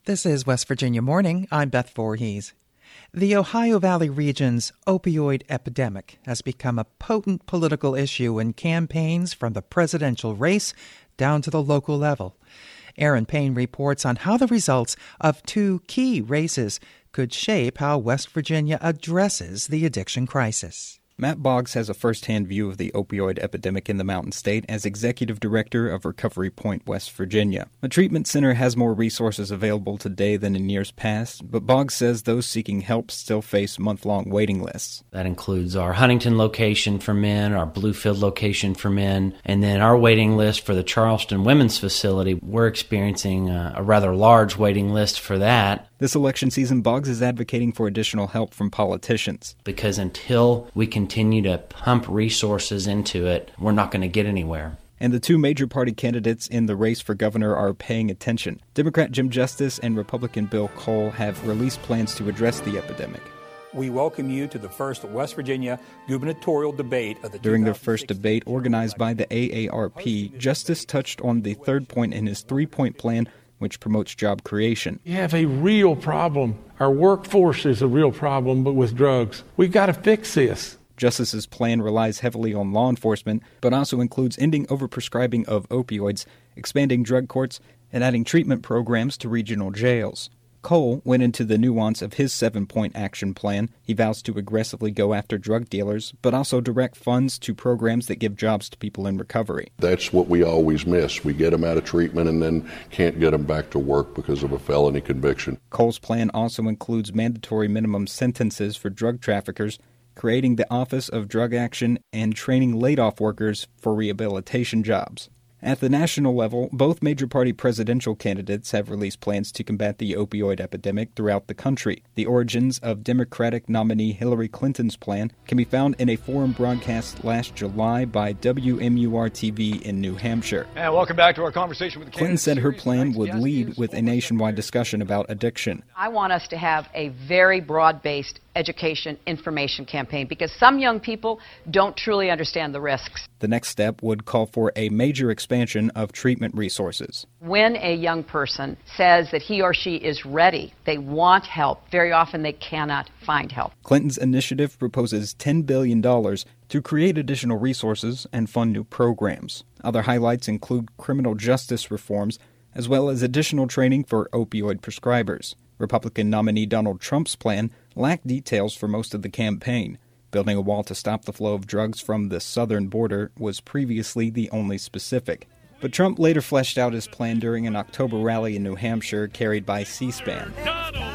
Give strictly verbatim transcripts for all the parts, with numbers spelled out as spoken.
This is West Virginia Morning. I'm Beth Voorhees. The Ohio Valley region's opioid epidemic has become a potent political issue in campaigns from the presidential race down to the local level. Aaron Payne reports on how the results of two key races could shape how West Virginia addresses the addiction crisis. Matt Boggs has a first-hand view of the opioid epidemic in the Mountain State as executive director of Recovery Point, West Virginia. The treatment center has more resources available today than in years past, but Boggs says those seeking help still face month-long waiting lists. That includes our Huntington location for men, our Bluefield location for men, and then our waiting list for the Charleston Women's Facility. We're experiencing a, a rather large waiting list for that. This election season, Boggs is advocating for additional help from politicians. Because until we continue to pump resources into it, we're not going to get anywhere. And the two major party candidates in the race for governor are paying attention. Democrat Jim Justice and Republican Bill Cole have released plans to address the epidemic. We welcome you to the first West Virginia gubernatorial debate of the During their first debate organized by the A A R P, Justice touched on the third point in his three-point plan, which promotes job creation. You have a real problem. Our workforce is a real problem, but with drugs. We've got to fix this. Justice's plan relies heavily on law enforcement, but also includes ending overprescribing of opioids, expanding drug courts, and adding treatment programs to regional jails. Cole went into the nuance of his seven-point action plan. He vows to aggressively go after drug dealers, but also direct funds to programs that give jobs to people in recovery. That's what we always miss. We get them out of treatment and then can't get them back to work because of a felony conviction. Cole's plan also includes mandatory minimum sentences for drug traffickers, creating the Office of Drug Action, and training laid-off workers for rehabilitation jobs. At the national level, both major party presidential candidates have released plans to combat the opioid epidemic throughout the country. The origins of Democratic nominee Hillary Clinton's plan can be found in a forum broadcast last July by W M U R T V in New Hampshire. And welcome back to our conversation with the Clinton said her plan would lead with a nationwide discussion about addiction. I want us to have a very broad-based education information campaign because some young people don't truly understand the risks. The next step would call for a major expansion of treatment resources. When a young person says that he or she is ready, they want help, very often they cannot find help. Clinton's initiative proposes ten billion dollars to create additional resources and fund new programs. Other highlights include criminal justice reforms, as well as additional training for opioid prescribers. Republican nominee Donald Trump's plan lacked details for most of the campaign. Building a wall to stop the flow of drugs from the southern border was previously the only specific. But Trump later fleshed out his plan during an October rally in New Hampshire carried by C-SPAN. Donald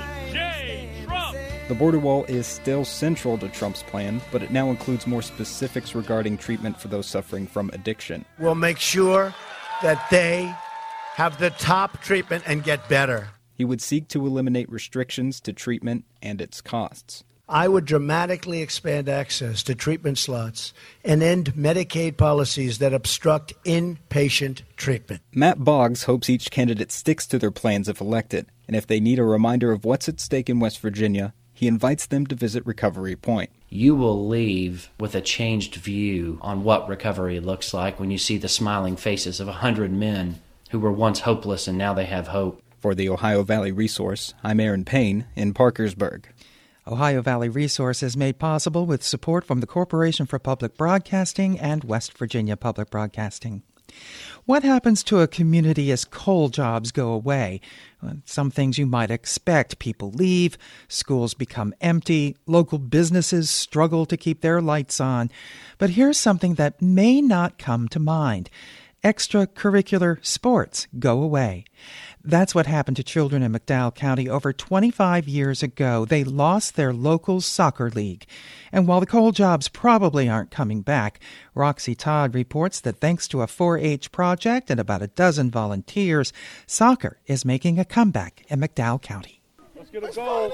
J. Trump. The border wall is still central to Trump's plan, but it now includes more specifics regarding treatment for those suffering from addiction. We'll make sure that they have the top treatment and get better. He would seek to eliminate restrictions to treatment and its costs. I would dramatically expand access to treatment slots and end Medicaid policies that obstruct inpatient treatment. Matt Boggs hopes each candidate sticks to their plans if elected, and if they need a reminder of what's at stake in West Virginia, he invites them to visit Recovery Point. You will leave with a changed view on what recovery looks like when you see the smiling faces of a hundred men who were once hopeless and now they have hope. For the Ohio Valley Resource, I'm Aaron Payne in Parkersburg. Ohio Valley Resource is made possible with support from the Corporation for Public Broadcasting and West Virginia Public Broadcasting. What happens to a community as coal jobs go away? Well, some things you might expect. People leave, schools become empty, local businesses struggle to keep their lights on. But here's something that may not come to mind. Extracurricular sports go away. That's what happened to children in McDowell County over twenty-five years ago. They lost their local soccer league. And while the coal jobs probably aren't coming back, Roxy Todd reports that thanks to a four H project and about a dozen volunteers, soccer is making a comeback in McDowell County. Let's get a goal.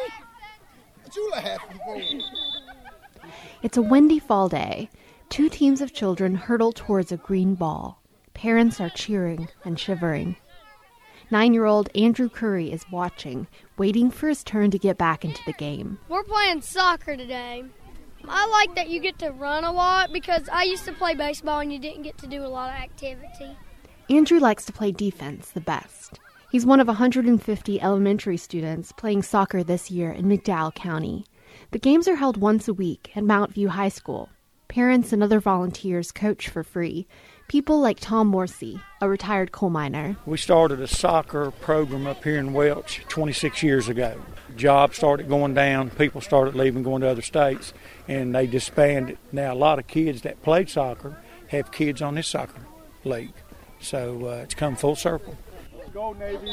It's a windy fall day. Two teams of children hurtle towards a green ball. Parents are cheering and shivering. Nine-year-old Andrew Curry is watching, waiting for his turn to get back into the game. We're playing soccer today. I like that you get to run a lot because I used to play baseball and you didn't get to do a lot of activity. Andrew likes to play defense the best. He's one of one hundred fifty elementary students playing soccer this year in McDowell County. The games are held once a week at Mount View High School. Parents and other volunteers coach for free. People like Tom Morsey, a retired coal miner. We started a soccer program up here in Welch twenty-six years ago. Jobs started going down, people started leaving, going to other states, and they disbanded. Now a lot of kids that played soccer have kids on this soccer league. So uh, it's come full circle. Go, Navy.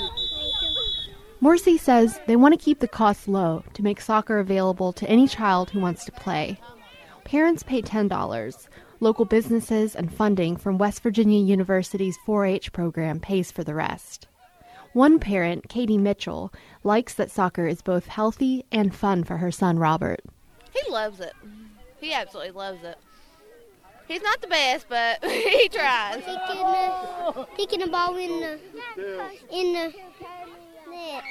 Morsey says they want to keep the costs low to make soccer available to any child who wants to play. Parents pay ten dollars. Local businesses and funding from West Virginia University's four H program pays for the rest. One parent, Katie Mitchell, likes that soccer is both healthy and fun for her son, Robert. He loves it. He absolutely loves it. He's not the best, but he tries. Kicking the, kicking the ball in the, in the net.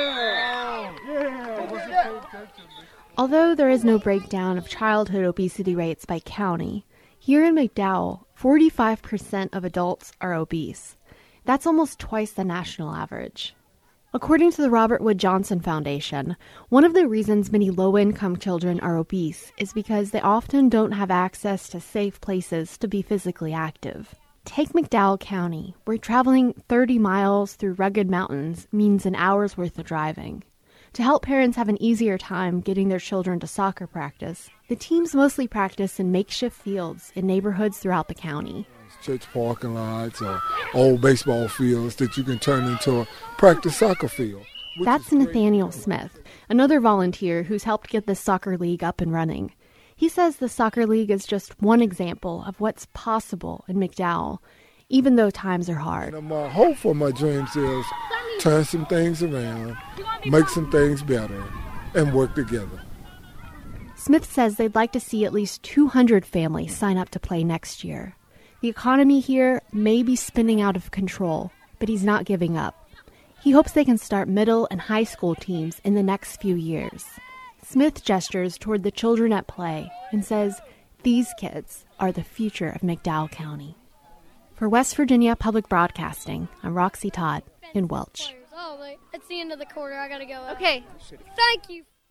Yeah! Yeah! Although there is no breakdown of childhood obesity rates by county, here in McDowell, forty-five percent of adults are obese. That's almost twice the national average. According to the Robert Wood Johnson Foundation, one of the reasons many low-income children are obese is because they often don't have access to safe places to be physically active. Take McDowell County, where traveling thirty miles through rugged mountains means an hour's worth of driving. To help parents have an easier time getting their children to soccer practice, the teams mostly practice in makeshift fields in neighborhoods throughout the county. Church parking lots or old baseball fields that you can turn into a practice soccer field. That's Nathaniel Smith, another volunteer who's helped get the soccer league up and running. He says the soccer league is just one example of what's possible in McDowell, even though times are hard. And my hope for my dreams is turn some things around, make some things better, and work together. Smith says they'd like to see at least two hundred families sign up to play next year. The economy here may be spinning out of control, but he's not giving up. He hopes they can start middle and high school teams in the next few years. Smith gestures toward the children at play and says these kids are the future of McDowell County. For West Virginia Public Broadcasting, I'm Roxy Todd in Welch. Oh, wait. It's the end of the quarter. I gotta go. Okay. Thank you.